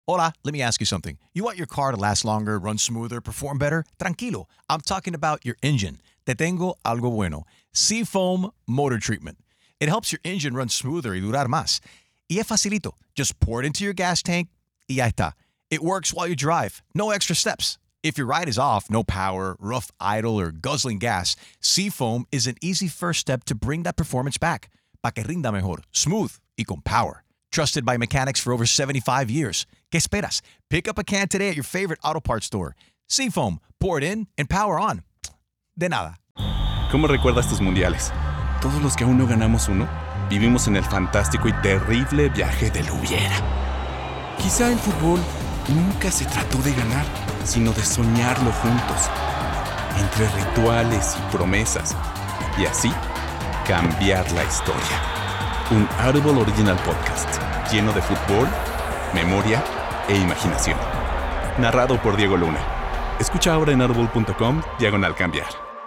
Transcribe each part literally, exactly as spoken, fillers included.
Hola, let me ask you something. You want your car to last longer, run smoother, perform better? Tranquilo. I'm talking about your engine. Te tengo algo bueno. Seafoam Motor Treatment. It helps your engine run smoother y durar más. Y es facilito. Just pour it into your gas tank y ya está. It works while you drive. No extra steps. If your ride is off, no power, rough idle, or guzzling gas, Seafoam is an easy first step to bring that performance back. Pa' que rinda mejor, smooth y con power. Trusted by mechanics for over seventy-five years. ¿Qué esperas? Pick up a can today at your favorite auto parts store. Seafoam, pour it in and power on. De nada. ¿Cómo recuerdas tus mundiales? Todos los que aún no ganamos uno, vivimos en el fantástico y terrible viaje del hubiera. Quizá el fútbol nunca se trató de ganar, sino de soñarlo juntos. Entre rituales y promesas. Y así, cambiar la historia. Un Audible Original Podcast, lleno de fútbol, memoria e imaginación. Narrado por Diego Luna. Escucha ahora en audible punto com, diagonal cambiar.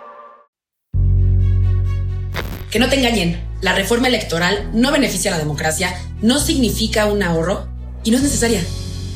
Que no te engañen, la reforma electoral no beneficia a la democracia, no significa un ahorro y no es necesaria.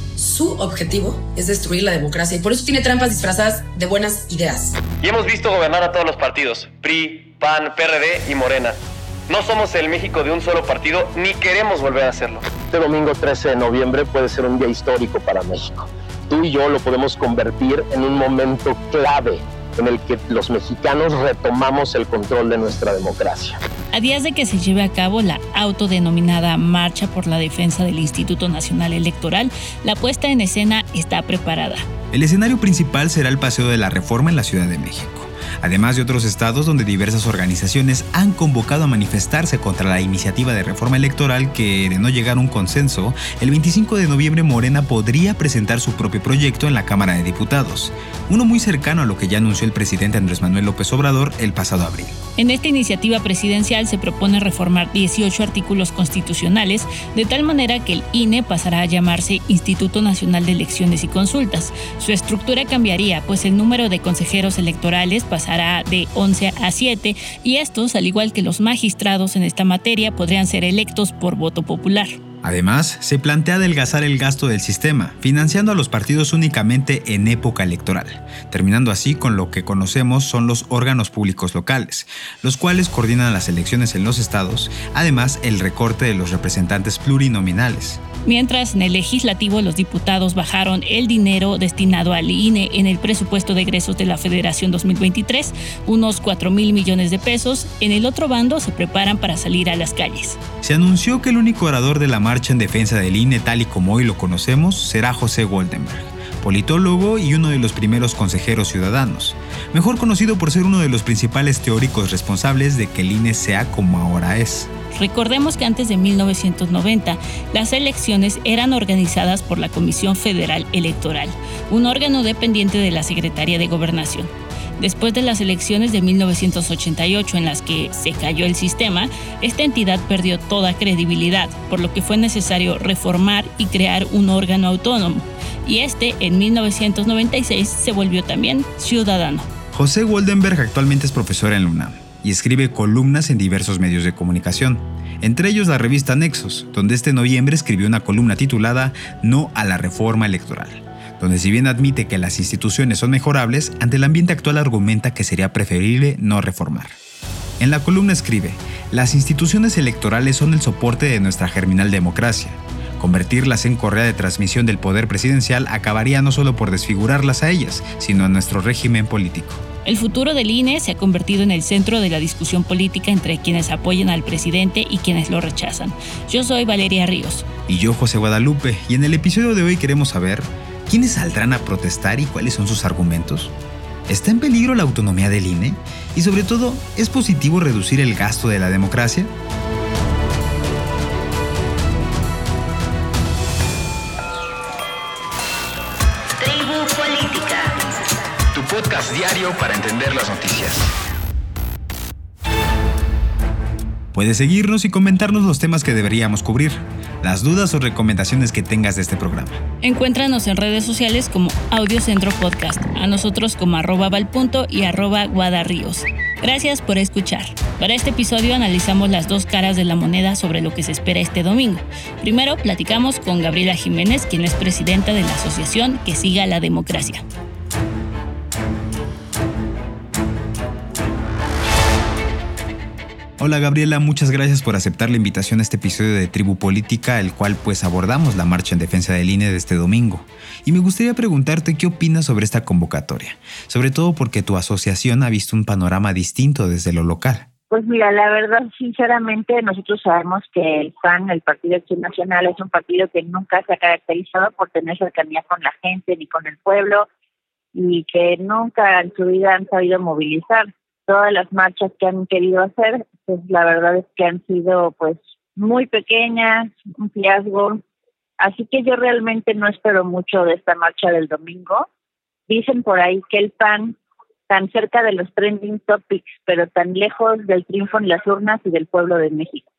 Su objetivo es destruir la democracia y por eso tiene trampas disfrazadas de buenas ideas. Y hemos visto gobernar a todos los partidos, P R I, P A N, P R D y Morena. No somos el México de un solo partido, ni queremos volver a hacerlo. Este domingo trece de noviembre puede ser un día histórico para México. Tú y yo lo podemos convertir en un momento clave en el que los mexicanos retomamos el control de nuestra democracia. A días de que se lleve a cabo la autodenominada Marcha por la Defensa del Instituto Nacional Electoral, la puesta en escena está preparada. El escenario principal será el Paseo de la Reforma en la Ciudad de México, además de otros estados donde diversas organizaciones han convocado a manifestarse contra la iniciativa de reforma electoral que, de no llegar a un consenso, el veinticinco de noviembre Morena podría presentar su propio proyecto en la Cámara de Diputados, uno muy cercano a lo que ya anunció el presidente Andrés Manuel López Obrador el pasado abril. En esta iniciativa presidencial se propone reformar dieciocho artículos constitucionales de tal manera que el I N E pasará a llamarse Instituto Nacional de Elecciones y Consultas. Su estructura cambiaría, pues el número de consejeros electorales pasará de once a siete y estos, al igual que los magistrados en esta materia, podrían ser electos por voto popular. Además, se plantea adelgazar el gasto del sistema, financiando a los partidos únicamente en época electoral, terminando así con lo que conocemos son los órganos públicos locales, los cuales coordinan las elecciones en los estados, además el recorte de los representantes plurinominales. Mientras en el legislativo los diputados bajaron el dinero destinado al I N E en el presupuesto de egresos de la Federación dos mil veintitrés, unos cuatro mil millones de pesos, en el otro bando se preparan para salir a las calles. Se anunció que el único orador de la marcha en defensa del I N E tal y como hoy lo conocemos será José Goldenberg, politólogo y uno de los primeros consejeros ciudadanos, mejor conocido por ser uno de los principales teóricos responsables de que el I N E sea como ahora es. Recordemos que antes de mil novecientos noventa, las elecciones eran organizadas por la Comisión Federal Electoral, un órgano dependiente de la Secretaría de Gobernación. Después de las elecciones de mil novecientos ochenta y ocho en las que se cayó el sistema, esta entidad perdió toda credibilidad, por lo que fue necesario reformar y crear un órgano autónomo. Y este, en mil novecientos noventa y seis, se volvió también ciudadano. José Goldenberg actualmente es profesor en la UNAM y escribe columnas en diversos medios de comunicación, entre ellos la revista Nexos, donde este noviembre escribió una columna titulada No a la reforma electoral, donde si bien admite que las instituciones son mejorables, ante el ambiente actual argumenta que sería preferible no reformar. En la columna escribe: las instituciones electorales son el soporte de nuestra germinal democracia. Convertirlas en correa de transmisión del poder presidencial acabaría no solo por desfigurarlas a ellas, sino a nuestro régimen político. El futuro del I N E se ha convertido en el centro de la discusión política entre quienes apoyan al presidente y quienes lo rechazan. Yo soy Valeria Ríos. Y yo, José Guadalupe, y en el episodio de hoy queremos saber ¿quiénes saldrán a protestar y cuáles son sus argumentos? ¿Está en peligro la autonomía del I N E? Y sobre todo, ¿es positivo reducir el gasto de la democracia? Tribu Política, tu podcast diario para entender las noticias. Puedes seguirnos y comentarnos los temas que deberíamos cubrir, las dudas o recomendaciones que tengas de este programa. Encuéntranos en redes sociales como Audiocentro Podcast, a nosotros como arroba valpunto y arroba guadarríos. Gracias por escuchar. Para este episodio analizamos las dos caras de la moneda sobre lo que se espera este domingo. Primero platicamos con Gabriela Jiménez, quien es presidenta de la asociación Que Siga la Democracia. Hola Gabriela, muchas gracias por aceptar la invitación a este episodio de Tribu Política, el cual pues abordamos la marcha en defensa del I N E de este domingo. Y me gustaría preguntarte qué opinas sobre esta convocatoria, sobre todo porque tu asociación ha visto un panorama distinto desde lo local. Pues mira, la verdad, sinceramente, nosotros sabemos que el P A N, el Partido de Acción Nacional, es un partido que nunca se ha caracterizado por tener cercanía con la gente ni con el pueblo y que nunca en su vida han sabido movilizar. Todas las marchas que han querido hacer, pues la verdad es que han sido pues muy pequeñas, un fiasco. Así que yo realmente no espero mucho de esta marcha del domingo. Dicen por ahí que el P A N, tan cerca de los trending topics, pero tan lejos del triunfo en las urnas y del pueblo de México.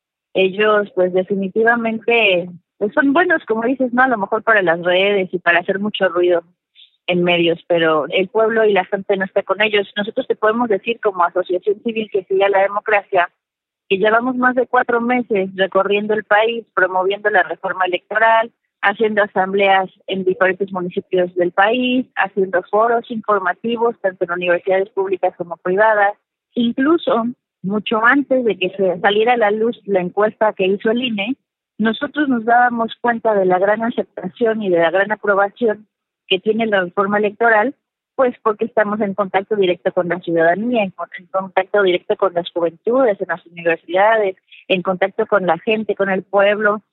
Ellos pues definitivamente pues son buenos, como dices, no a lo mejor para las redes y para hacer mucho ruido en medios, pero el pueblo y la gente no está con ellos. Nosotros te podemos decir como asociación civil Que Siga la Democracia que llevamos más de cuatro meses recorriendo el país, promoviendo la reforma electoral, haciendo asambleas en diferentes municipios del país, haciendo foros informativos tanto en universidades públicas como privadas. Incluso mucho antes de que se saliera a la luz la encuesta que hizo el I N E, nosotros nos dábamos cuenta de la gran aceptación y de la gran aprobación que tiene la reforma electoral, pues porque estamos en contacto directo con la ciudadanía, en, en contacto directo con las juventudes, en las universidades, en contacto con la gente, con el pueblo.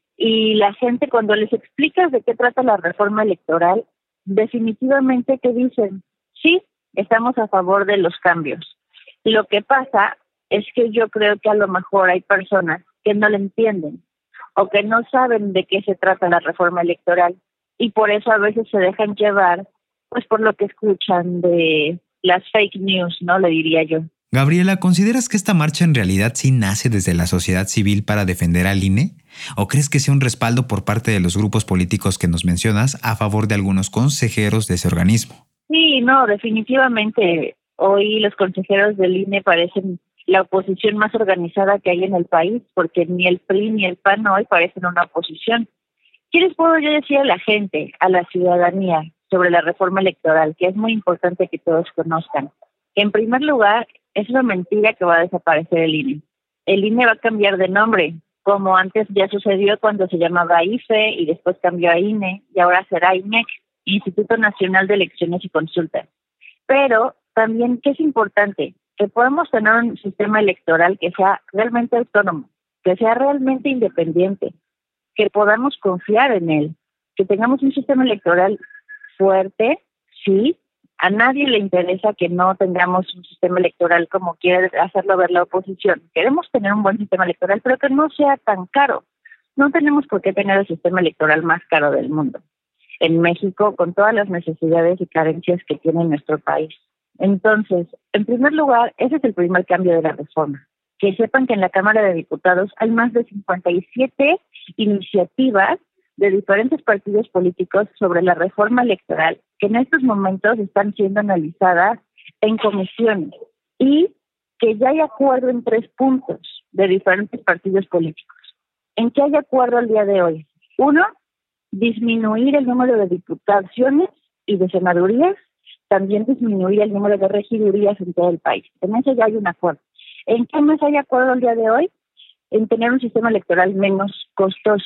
Y la gente, cuando les explicas de qué trata la reforma electoral, definitivamente que dicen, sí, estamos a favor de los cambios. Lo que pasa es que yo creo que a lo mejor hay personas que no le entienden o que no saben de qué se trata la reforma electoral. Y por eso a veces se dejan llevar pues por lo que escuchan de las fake news, ¿no? Le diría yo. Gabriela, ¿consideras que esta marcha en realidad sí nace desde la sociedad civil para defender al I N E? ¿O crees que sea un respaldo por parte de los grupos políticos que nos mencionas a favor de algunos consejeros de ese organismo? Sí, no, definitivamente. Hoy los consejeros del I N E parecen la oposición más organizada que hay en el país, porque ni el P R I ni el P A N hoy parecen una oposición. ¿Qué les puedo yo decir a la gente, a la ciudadanía, sobre la reforma electoral? Que es muy importante que todos conozcan. En primer lugar, es una mentira que va a desaparecer el I N E. El I N E va a cambiar de nombre, como antes ya sucedió cuando se llamaba I F E y después cambió a I N E y ahora será I N E C, Instituto Nacional de Elecciones y Consultas. Pero también, ¿qué es importante? Que podamos tener un sistema electoral que sea realmente autónomo, que sea realmente independiente, que podamos confiar en él, que tengamos un sistema electoral fuerte, sí. A nadie le interesa que no tengamos un sistema electoral como quiere hacerlo ver la oposición. Queremos tener un buen sistema electoral, pero que no sea tan caro. No tenemos por qué tener el sistema electoral más caro del mundo en México, con todas las necesidades y carencias que tiene nuestro país. Entonces, en primer lugar, ese es el primer cambio de la reforma. Que sepan que en la Cámara de Diputados hay más de cincuenta y siete iniciativas de diferentes partidos políticos sobre la reforma electoral que en estos momentos están siendo analizadas en comisiones y que ya hay acuerdo en tres puntos de diferentes partidos políticos. ¿En qué hay acuerdo el día de hoy? Uno, disminuir el número de diputaciones y de senadurías, también disminuir el número de regidurías en todo el país. En eso ya hay un acuerdo. ¿En qué más hay acuerdo el día de hoy? En tener un sistema electoral menos costoso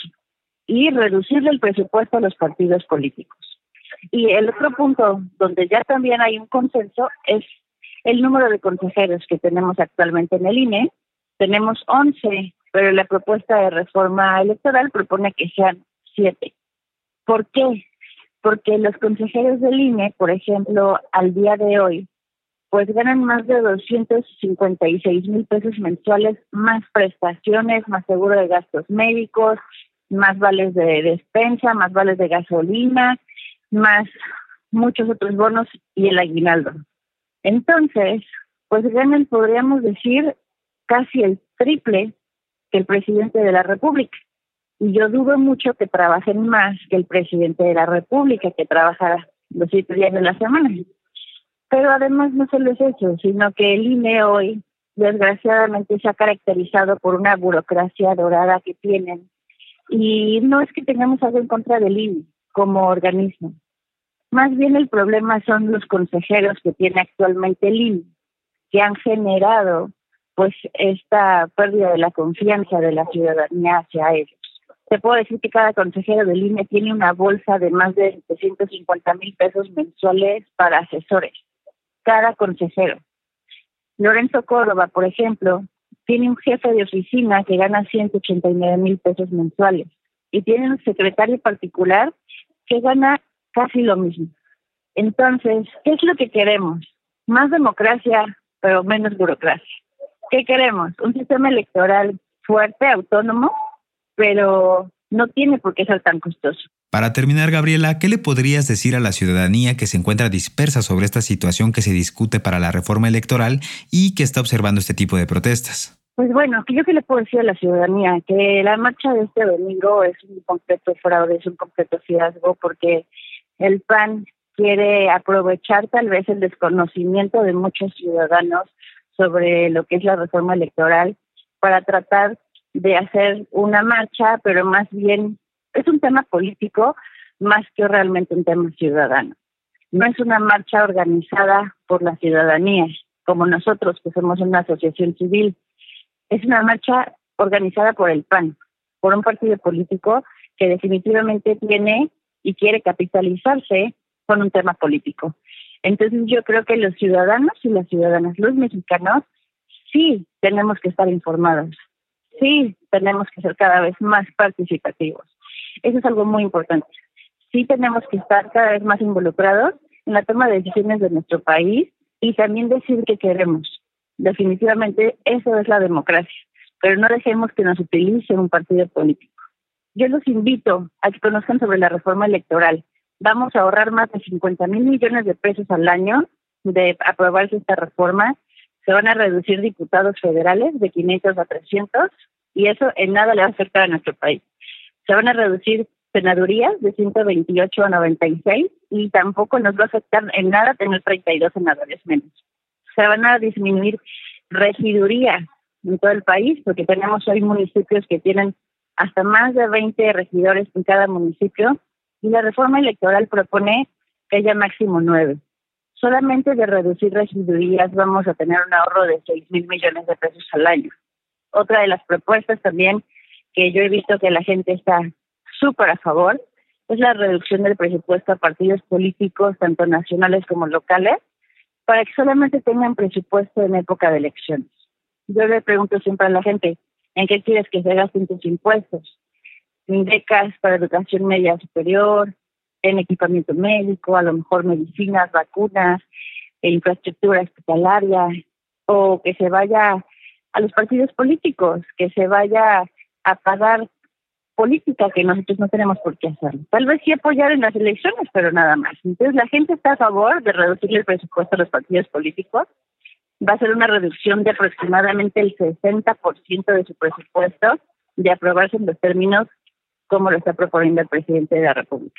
y reducirle el presupuesto a los partidos políticos. Y el otro punto donde ya también hay un consenso es el número de consejeros que tenemos actualmente en el I N E. Tenemos once, pero la propuesta de reforma electoral propone que sean siete. ¿Por qué? Porque los consejeros del I N E, por ejemplo, al día de hoy, pues ganan más de doscientos cincuenta y seis mil pesos mensuales, más prestaciones, más seguro de gastos médicos, más vales de despensa, más vales de gasolina, más muchos otros bonos y el aguinaldo. Entonces, pues ganan, podríamos decir, casi el triple que el presidente de la República. Y yo dudo mucho que trabajen más que el presidente de la República, que trabaja los siete días de la semana. Pero además no solo es eso, sino que el I N E hoy, desgraciadamente, se ha caracterizado por una burocracia dorada que tienen. Y no es que tengamos algo en contra del I N E como organismo. Más bien el problema son los consejeros que tiene actualmente el I N E, que han generado pues esta pérdida de la confianza de la ciudadanía hacia ellos. Te puedo decir que cada consejero del I N E tiene una bolsa de más de setecientos cincuenta mil pesos mensuales para asesores. Cada consejero. Lorenzo Córdoba, por ejemplo, tiene un jefe de oficina que gana ciento ochenta y nueve mil pesos mensuales y tiene un secretario particular que gana casi lo mismo. Entonces, ¿qué es lo que queremos? Más democracia, pero menos burocracia. ¿Qué queremos? Un sistema electoral fuerte, autónomo, pero no tiene por qué ser tan costoso. Para terminar, Gabriela, ¿qué le podrías decir a la ciudadanía que se encuentra dispersa sobre esta situación que se discute para la reforma electoral y que está observando este tipo de protestas? Pues bueno, ¿yo qué le puedo decir a la ciudadanía? Que la marcha de este domingo es un completo fraude, es un completo fiasco, porque el P A N quiere aprovechar tal vez el desconocimiento de muchos ciudadanos sobre lo que es la reforma electoral para tratar de hacer una marcha, pero más bien es un tema político más que realmente un tema ciudadano. No es una marcha organizada por la ciudadanía, como nosotros que somos una asociación civil. Es una marcha organizada por el P A N, por un partido político que definitivamente tiene y quiere capitalizarse con un tema político. Entonces yo creo que los ciudadanos y las ciudadanas, los mexicanos, sí tenemos que estar informados, sí tenemos que ser cada vez más participativos. Eso es algo muy importante. Sí tenemos que estar cada vez más involucrados en la toma de decisiones de nuestro país y también decir qué queremos. Definitivamente eso es la democracia, pero no dejemos que nos utilice un partido político. Yo los invito a que conozcan sobre la reforma electoral. Vamos a ahorrar más de cincuenta mil millones de pesos al año de aprobarse esta reforma. Se van a reducir diputados federales de quinientos a trescientos y eso en nada le va a afectar a nuestro país. Se van a reducir senadurías de ciento veintiocho a noventa y seis y tampoco nos va a afectar en nada tener treinta y dos senadores menos. Se van a disminuir regidurías en todo el país porque tenemos hoy municipios que tienen hasta más de veinte regidores en cada municipio. Y la reforma electoral propone que haya máximo nueve. Solamente de reducir regidurías vamos a tener un ahorro de seis mil millones de pesos al año. Otra de las propuestas también que yo he visto que la gente está súper a favor es la reducción del presupuesto a partidos políticos, tanto nacionales como locales, para que solamente tengan presupuesto en época de elecciones. Yo le pregunto siempre a la gente, ¿en qué quieres que se gasten tus impuestos? En becas para educación media superior, en equipamiento médico, a lo mejor medicinas, vacunas, e infraestructura hospitalaria, o que se vaya a los partidos políticos, que se vaya a pagar política que nosotros no tenemos por qué hacerlo. Tal vez sí apoyar en las elecciones, pero nada más. Entonces la gente está a favor de reducir el presupuesto a los partidos políticos. Va a ser una reducción de aproximadamente el sesenta por ciento de su presupuesto, de aprobarse en los términos como lo está proponiendo el presidente de la República.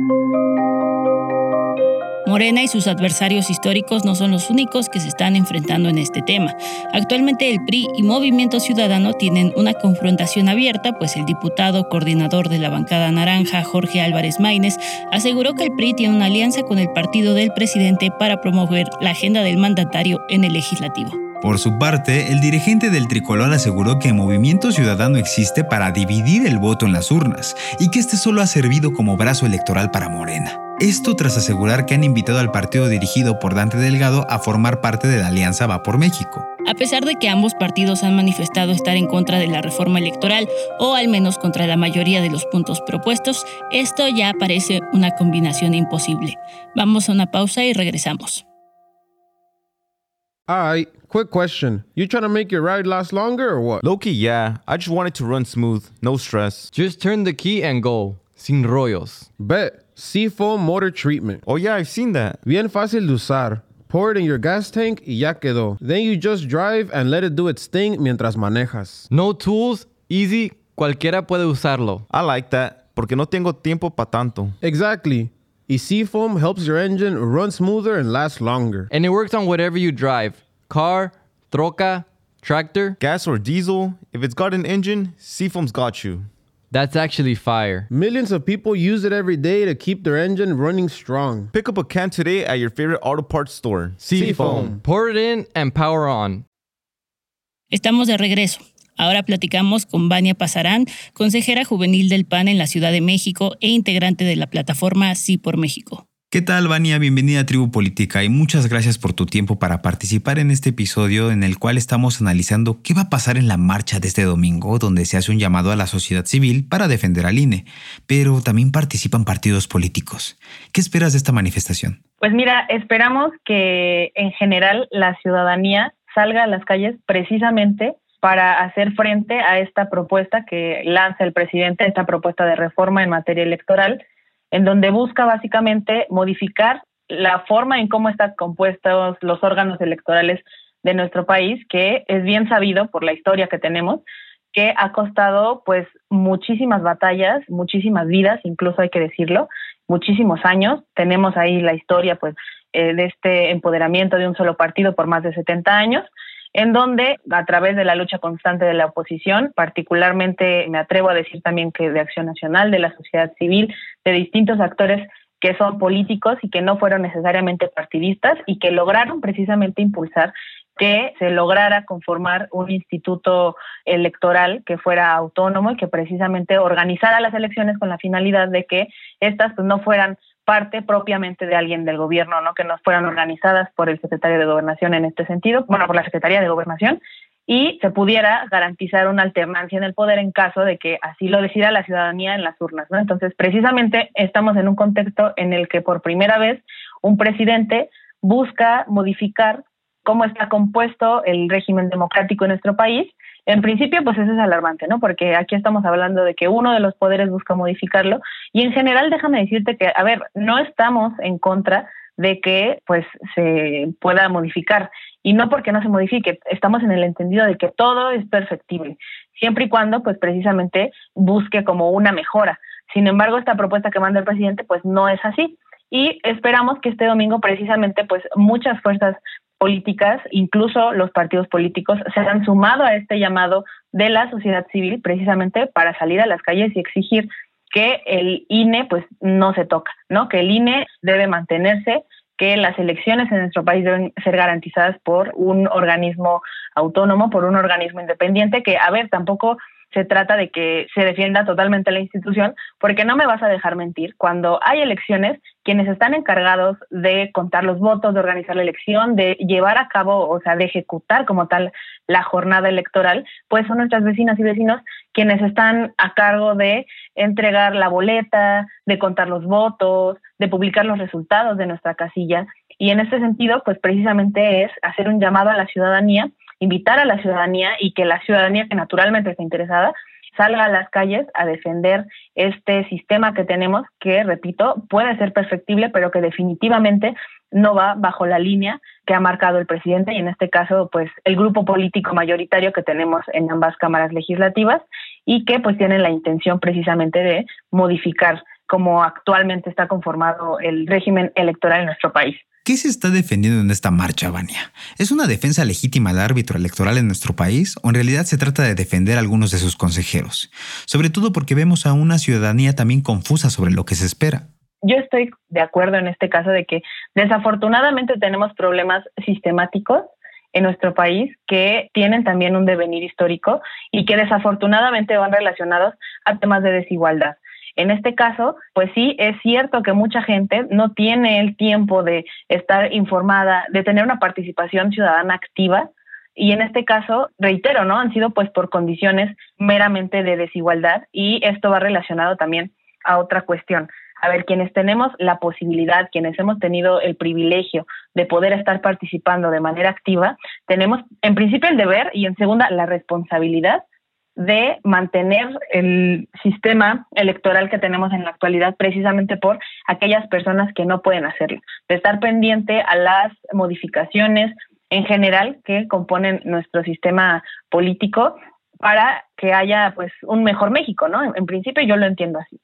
Morena y sus adversarios históricos no son los únicos que se están enfrentando en este tema. Actualmente el P R I y Movimiento Ciudadano tienen una confrontación abierta, pues el diputado coordinador de la bancada naranja, Jorge Álvarez Maínez, aseguró que el P R I tiene una alianza con el partido del presidente para promover la agenda del mandatario en el legislativo. Por su parte, el dirigente del tricolor aseguró que Movimiento Ciudadano existe para dividir el voto en las urnas y que este solo ha servido como brazo electoral para Morena. Esto tras asegurar que han invitado al partido dirigido por Dante Delgado a formar parte de la Alianza Va por México. A pesar de que ambos partidos han manifestado estar en contra de la reforma electoral, o al menos contra la mayoría de los puntos propuestos, esto ya parece una combinación imposible. Vamos a una pausa y regresamos. Alright, quick question. You trying to make your ride last longer or what? Low-key, yeah. I just want it to run smooth, no stress. Just turn the key and go. Sin rollos. Bet. Seafoam Motor Treatment. Oh yeah, I've seen that. Bien fácil de usar. Pour it in your gas tank y ya quedó. Then you just drive and let it do its thing mientras manejas. No tools, easy, cualquiera puede usarlo. I like that, porque no tengo tiempo pa' tanto. Exactly. Y Seafoam helps your engine run smoother and last longer. And it works on whatever you drive. Car, troca, tractor. Gas or diesel, if it's got an engine, Seafoam's got you. That's actually fire. Millions of people use it every day to keep their engine running strong. Pick up a can today at your favorite auto parts store. Seafoam. Pour it in and power on. Estamos de regreso. Ahora platicamos con Vania Pasarán, consejera juvenil del P A N en la Ciudad de México e integrante de la plataforma Sí por México. ¿Qué tal, Vania? Bienvenida a Tribu Política y muchas gracias por tu tiempo para participar en este episodio en el cual estamos analizando qué va a pasar en la marcha de este domingo, donde se hace un llamado a la sociedad civil para defender al I N E, pero también participan partidos políticos. ¿Qué esperas de esta manifestación? Pues mira, esperamos que en general la ciudadanía salga a las calles precisamente para hacer frente a esta propuesta que lanza el presidente, esta propuesta de reforma en materia electoral, en donde busca básicamente modificar la forma en cómo están compuestos los órganos electorales de nuestro país, que es bien sabido por la historia que tenemos, que ha costado pues muchísimas batallas, muchísimas vidas, incluso hay que decirlo, muchísimos años. Tenemos ahí la historia pues eh, de este empoderamiento de un solo partido por más de setenta años, en donde a través de la lucha constante de la oposición, particularmente me atrevo a decir también que de Acción Nacional, de la sociedad civil, de distintos actores que son políticos y que no fueron necesariamente partidistas y que lograron precisamente impulsar que se lograra conformar un instituto electoral que fuera autónomo y que precisamente organizara las elecciones con la finalidad de que estas pues, no fueran parte propiamente de alguien del gobierno, ¿no? Que no fueran organizadas por el secretario de Gobernación en este sentido, bueno, por la Secretaría de Gobernación, y se pudiera garantizar una alternancia en el poder en caso de que así lo decida la ciudadanía en las urnas, ¿no? Entonces, precisamente estamos en un contexto en el que por primera vez un presidente busca modificar cómo está compuesto el régimen democrático en nuestro país. En principio, pues eso es alarmante, ¿no? Porque aquí estamos hablando de que uno de los poderes busca modificarlo y en general déjame decirte que, a ver, no estamos en contra de que pues se pueda modificar y no porque no se modifique, estamos en el entendido de que todo es perfectible, siempre y cuando pues precisamente busque como una mejora. Sin embargo, esta propuesta que manda el presidente pues no es así y esperamos que este domingo precisamente pues muchas fuerzas políticas, incluso los partidos políticos, se han sumado a este llamado de la sociedad civil precisamente para salir a las calles y exigir que el I N E pues no se toca, ¿no? Que el I N E debe mantenerse, que las elecciones en nuestro país deben ser garantizadas por un organismo autónomo, por un organismo independiente, que, a ver, tampoco se trata de que se defienda totalmente la institución, porque no me vas a dejar mentir, cuando hay elecciones, quienes están encargados de contar los votos, de organizar la elección, de llevar a cabo, o sea, de ejecutar como tal la jornada electoral, pues son nuestras vecinas y vecinos quienes están a cargo de entregar la boleta, de contar los votos, de publicar los resultados de nuestra casilla. Y en este sentido, pues precisamente es hacer un llamado a la ciudadanía, invitar a la ciudadanía y que la ciudadanía que naturalmente está interesada salga a las calles a defender este sistema que tenemos, que, repito, puede ser perfectible, pero que definitivamente no va bajo la línea que ha marcado el presidente y en este caso, pues, el grupo político mayoritario que tenemos en ambas cámaras legislativas y que, pues, tienen la intención precisamente de modificar cómo actualmente está conformado el régimen electoral en nuestro país. ¿Qué se está defendiendo en esta marcha, Vania? ¿Es una defensa legítima del árbitro electoral en nuestro país o en realidad se trata de defender a algunos de sus consejeros? Sobre todo porque vemos a una ciudadanía también confusa sobre lo que se espera. Yo estoy de acuerdo en este caso de que desafortunadamente tenemos problemas sistemáticos en nuestro país que tienen también un devenir histórico y que desafortunadamente van relacionados a temas de desigualdad. En este caso, pues sí, es cierto que mucha gente no tiene el tiempo de estar informada, de tener una participación ciudadana activa y en este caso, reitero, ¿no? Han sido pues por condiciones meramente de desigualdad y esto va relacionado también a otra cuestión. A ver, quienes tenemos la posibilidad, quienes hemos tenido el privilegio de poder estar participando de manera activa, tenemos en principio el deber y en segunda la responsabilidad de mantener el sistema electoral que tenemos en la actualidad precisamente por aquellas personas que no pueden hacerlo, de estar pendiente a las modificaciones en general que componen nuestro sistema político para que haya pues un mejor México, ¿no? En, en principio yo lo entiendo así.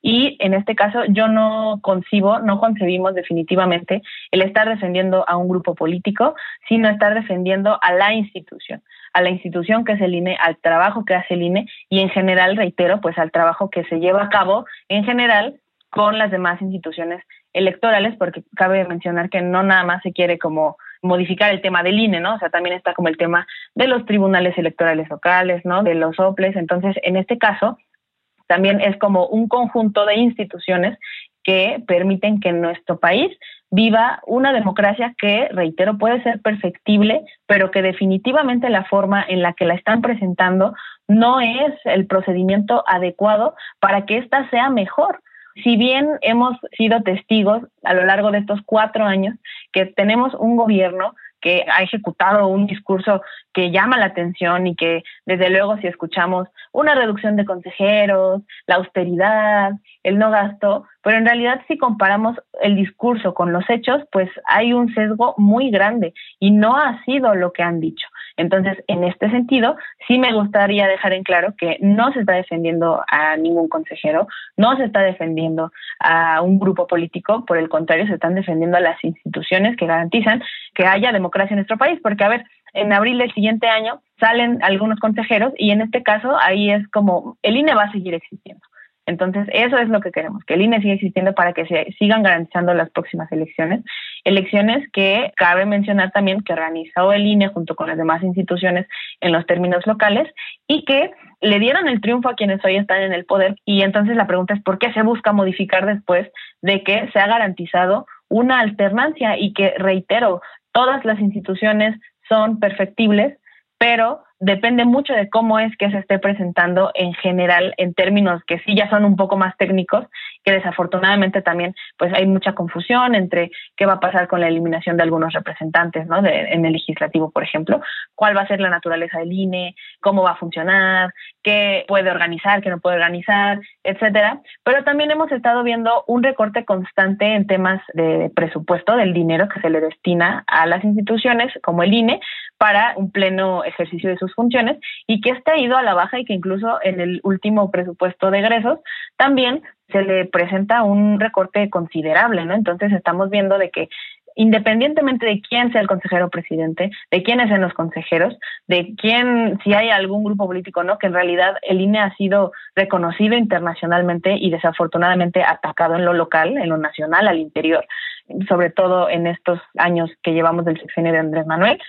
Y en este caso yo no concibo, no concebimos definitivamente el estar defendiendo a un grupo político, sino estar defendiendo a la institución, a la institución que es el I N E, al trabajo que hace el I N E y en general, reitero, pues al trabajo que se lleva a cabo en general con las demás instituciones electorales, porque cabe mencionar que no nada más se quiere como modificar el tema del I N E, ¿no? O sea, también está como el tema de los tribunales electorales locales, ¿no? De los soples. Entonces, en este caso, también es como un conjunto de instituciones que permiten que en nuestro país viva una democracia que, reitero, puede ser perfectible, pero que definitivamente la forma en la que la están presentando no es el procedimiento adecuado para que ésta sea mejor. Si bien hemos sido testigos a lo largo de estos cuatro años que tenemos un gobierno que ha ejecutado un discurso que llama la atención y que, desde luego, si escuchamos una reducción de consejeros, la austeridad, el no gasto, pero en realidad si comparamos el discurso con los hechos, pues hay un sesgo muy grande y no ha sido lo que han dicho. Entonces, en este sentido, sí me gustaría dejar en claro que no se está defendiendo a ningún consejero, no se está defendiendo a un grupo político, por el contrario, se están defendiendo a las instituciones que garantizan que haya democracia en nuestro país, porque, a ver, en abril del siguiente año salen algunos consejeros y en este caso ahí es como el I N E va a seguir existiendo. Entonces, eso es lo que queremos, que el I N E siga existiendo para que se sigan garantizando las próximas elecciones. Elecciones que cabe mencionar también que organizó el I N E junto con las demás instituciones en los términos locales y que le dieron el triunfo a quienes hoy están en el poder. Y entonces la pregunta es, ¿por qué se busca modificar después de que se ha garantizado una alternancia y que, reitero, todas las instituciones son perfectibles, pero depende mucho de cómo es que se esté presentando en general, en términos que sí ya son un poco más técnicos, que desafortunadamente también pues hay mucha confusión entre qué va a pasar con la eliminación de algunos representantes, ¿no? De, en el legislativo, por ejemplo, cuál va a ser la naturaleza del I N E, cómo va a funcionar, qué puede organizar, qué no puede organizar, etcétera. Pero también hemos estado viendo un recorte constante en temas de presupuesto, del dinero que se le destina a las instituciones como el I N E para un pleno ejercicio de sus funciones y que este ha ido a la baja y que incluso en el último presupuesto de egresos también se le presenta un recorte considerable, ¿no? Entonces estamos viendo de que independientemente de quién sea el consejero presidente, de quiénes sean los consejeros, de quién, si hay algún grupo político o no, que en realidad el I N E ha sido reconocido internacionalmente y desafortunadamente atacado en lo local, en lo nacional, al interior, sobre todo en estos años que llevamos del sexenio de Andrés Manuel,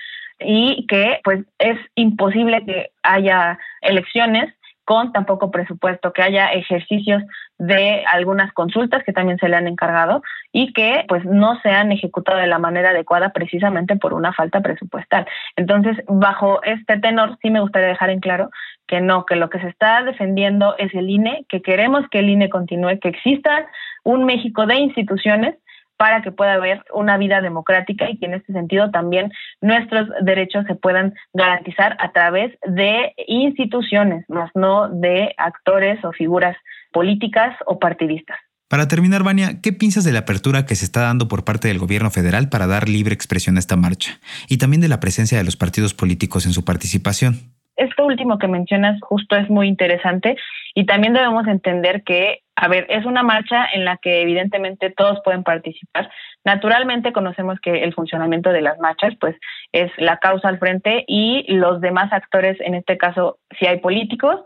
y que pues es imposible que haya elecciones con tan poco presupuesto, que haya ejercicios de algunas consultas que también se le han encargado y que pues no se han ejecutado de la manera adecuada precisamente por una falta presupuestal. Entonces, bajo este tenor, sí me gustaría dejar en claro que no, que lo que se está defendiendo es el I N E, que queremos que el I N E continúe, que exista un México de instituciones para que pueda haber una vida democrática y que en este sentido también nuestros derechos se puedan garantizar a través de instituciones, más no de actores o figuras políticas o partidistas. Para terminar, Vania, ¿qué piensas de la apertura que se está dando por parte del gobierno federal para dar libre expresión a esta marcha? Y también de la presencia de los partidos políticos en su participación. Esto último que mencionas justo es muy interesante y también debemos entender que, a ver, es una marcha en la que evidentemente todos pueden participar. Naturalmente conocemos que el funcionamiento de las marchas pues es la causa al frente y los demás actores, en este caso si hay políticos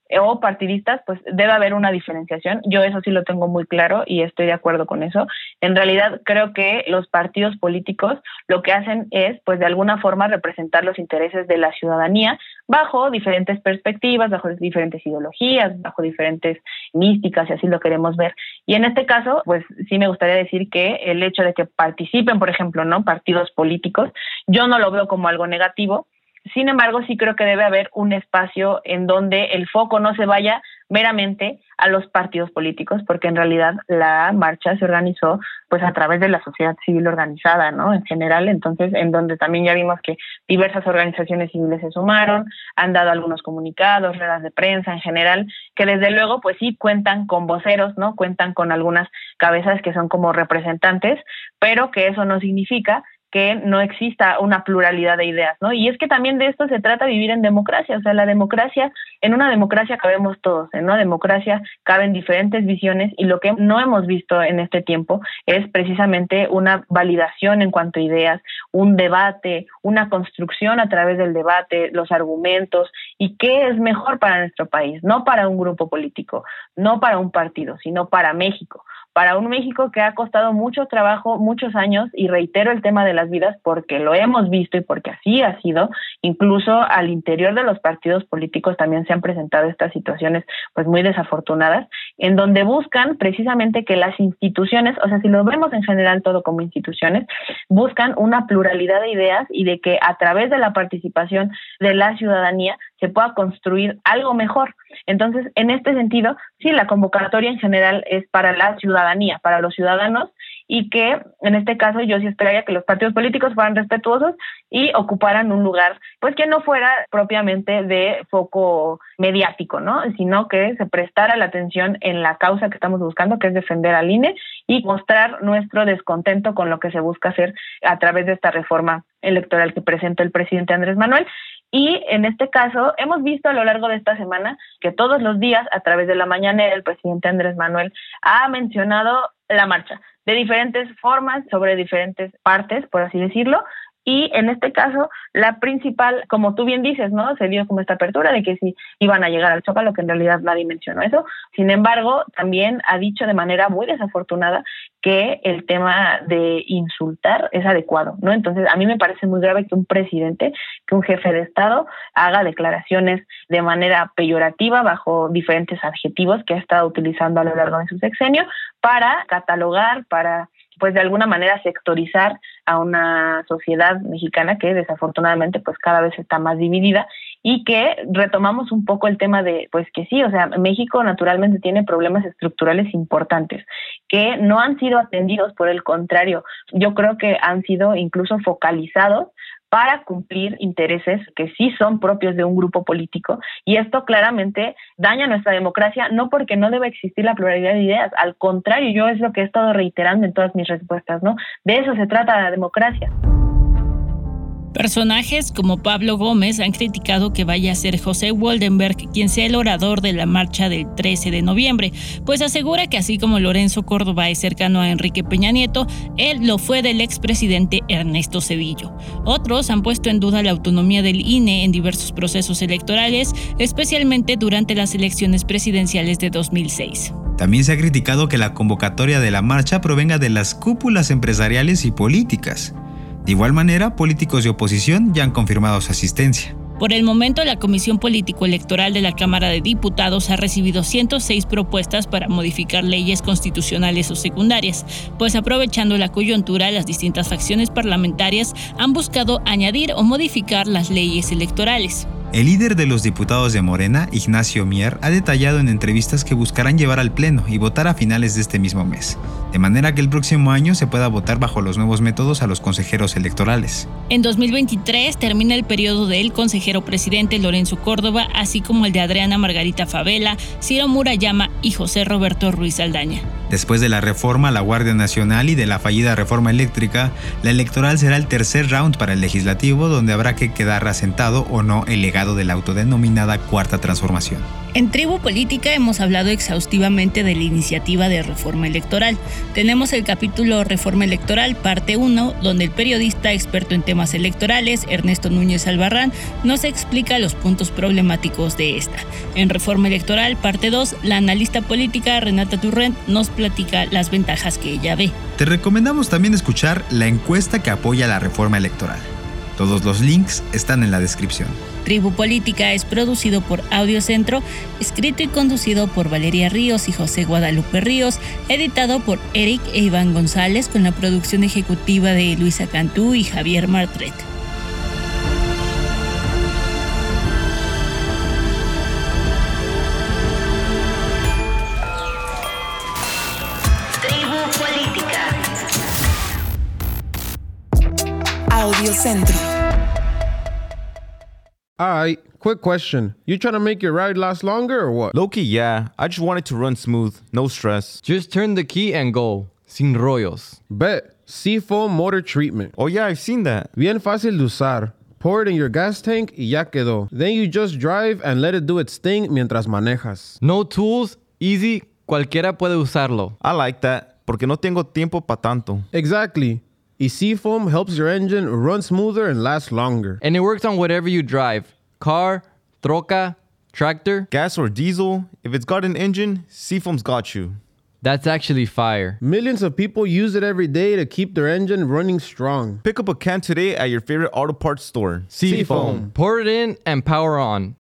o partidistas, pues debe haber una diferenciación. Yo eso sí lo tengo muy claro y estoy de acuerdo con eso. En realidad creo que los partidos políticos lo que hacen es, pues de alguna forma, representar los intereses de la ciudadanía bajo diferentes perspectivas, bajo diferentes ideologías, bajo diferentes místicas, si así lo queremos ver. Y en este caso, pues sí me gustaría decir que el hecho de que participen, por ejemplo, ¿no? partidos políticos, yo no lo veo como algo negativo. Sin embargo, sí creo que debe haber un espacio en donde el foco no se vaya meramente a los partidos políticos, porque en realidad la marcha se organizó pues a través de la sociedad civil organizada, ¿no? En general, entonces, en donde también ya vimos que diversas organizaciones civiles se sumaron, han dado algunos comunicados, ruedas de prensa en general, que desde luego pues sí cuentan con voceros, ¿no? Cuentan con algunas cabezas que son como representantes, pero que eso no significa que no exista una pluralidad de ideas, ¿no? Y es que también de esto se trata vivir en democracia, o sea, la democracia, en una democracia cabemos todos, en una democracia caben diferentes visiones y lo que no hemos visto en este tiempo es precisamente una validación en cuanto a ideas, un debate, una construcción a través del debate, los argumentos y qué es mejor para nuestro país, no para un grupo político, no para un partido, sino para México. Para un México que ha costado mucho trabajo, muchos años, y reitero el tema de las vidas porque lo hemos visto y porque así ha sido, incluso al interior de los partidos políticos también se han presentado estas situaciones pues muy desafortunadas, en donde buscan precisamente que las instituciones, o sea, si lo vemos en general todo como instituciones, buscan una pluralidad de ideas y de que a través de la participación de la ciudadanía se pueda construir algo mejor. Entonces, en este sentido, sí, la convocatoria en general es para la ciudadanía, para los ciudadanos, y que en este caso yo sí esperaría que los partidos políticos fueran respetuosos y ocuparan un lugar, pues que no fuera propiamente de foco mediático, ¿no? Sino que se prestara la atención en la causa que estamos buscando, que es defender al I N E y mostrar nuestro descontento con lo que se busca hacer a través de esta reforma electoral que presentó el presidente Andrés Manuel. Y en este caso hemos visto a lo largo de esta semana que todos los días a través de la mañanera el presidente Andrés Manuel ha mencionado la marcha de diferentes formas, sobre diferentes partes, por así decirlo. Y en este caso, la principal, como tú bien dices, ¿no? Se dio como esta apertura de que sí iban a llegar al Zócalo, que en realidad nadie mencionó eso. Sin embargo, también ha dicho de manera muy desafortunada que el tema de insultar es adecuado, ¿no? Entonces, a mí me parece muy grave que un presidente, que un jefe de Estado haga declaraciones de manera peyorativa bajo diferentes adjetivos que ha estado utilizando a lo largo de su sexenio para catalogar, para pues de alguna manera sectorizar a una sociedad mexicana que desafortunadamente pues cada vez está más dividida, y que retomamos un poco el tema de pues que sí, o sea, México naturalmente tiene problemas estructurales importantes que no han sido atendidos, por el contrario, yo creo que han sido incluso focalizados para cumplir intereses que sí son propios de un grupo político, y esto claramente daña nuestra democracia, no porque no deba existir la pluralidad de ideas, al contrario, yo es lo que he estado reiterando en todas mis respuestas, ¿no? De eso se trata la democracia. Personajes como Pablo Gómez han criticado que vaya a ser José Woldenberg quien sea el orador de la marcha del trece de noviembre, pues asegura que así como Lorenzo Córdoba es cercano a Enrique Peña Nieto, él lo fue del expresidente Ernesto Zedillo. Otros han puesto en duda la autonomía del I N E en diversos procesos electorales, especialmente durante las elecciones presidenciales de dos mil seis. También se ha criticado que la convocatoria de la marcha provenga de las cúpulas empresariales y políticas. De igual manera, políticos de oposición ya han confirmado su asistencia. Por el momento, la Comisión Político-Electoral de la Cámara de Diputados ha recibido ciento seis propuestas para modificar leyes constitucionales o secundarias, pues aprovechando la coyuntura, las distintas facciones parlamentarias han buscado añadir o modificar las leyes electorales. El líder de los diputados de Morena, Ignacio Mier, ha detallado en entrevistas que buscarán llevar al Pleno y votar a finales de este mismo mes, de manera que el próximo año se pueda votar bajo los nuevos métodos a los consejeros electorales. En dos mil veintitrés termina el periodo del consejero presidente Lorenzo Córdoba, así como el de Adriana Margarita Favela, Ciro Murayama y José Roberto Ruiz Aldaña. Después de la reforma a la Guardia Nacional y de la fallida reforma eléctrica, la electoral será el tercer round para el legislativo, donde habrá que quedar asentado o no el legado de la autodenominada Cuarta Transformación. En Tribu Política hemos hablado exhaustivamente de la iniciativa de reforma electoral. Tenemos el capítulo Reforma Electoral, parte uno, donde el periodista experto en temas electorales, Ernesto Núñez Albarrán, nos explica los puntos problemáticos de esta. En Reforma Electoral, parte dos, la analista política Renata Turrent nos platica las ventajas que ella ve. Te recomendamos también escuchar la encuesta que apoya la reforma electoral. Todos los links están en la descripción. Tribu Política es producido por Audiocentro, escrito y conducido por Valeria Ríos y José Guadalupe Ríos, editado por Eric e Iván González, con la producción ejecutiva de Luisa Cantú y Javier Martret. Audio Centro. Alright, quick question. You trying to make your ride last longer or what? Low-key, yeah. I just want it to run smooth. No stress. Just turn the key and go. Sin rollos. Bet. Seafoam Motor Treatment. Oh yeah, I've seen that. Bien fácil de usar. Pour it in your gas tank y ya quedó. Then you just drive and let it do its thing mientras manejas. No tools, easy, cualquiera puede usarlo. I like that, porque no tengo tiempo pa' tanto. Exactly. Y Seafoam helps your engine run smoother and last longer. And it works on whatever you drive. Car, troca, tractor. Gas or diesel, if it's got an engine, Seafoam's got you. That's actually fire. Millions of people use it every day to keep their engine running strong. Pick up a can today at your favorite auto parts store. Seafoam. Pour it in and power on.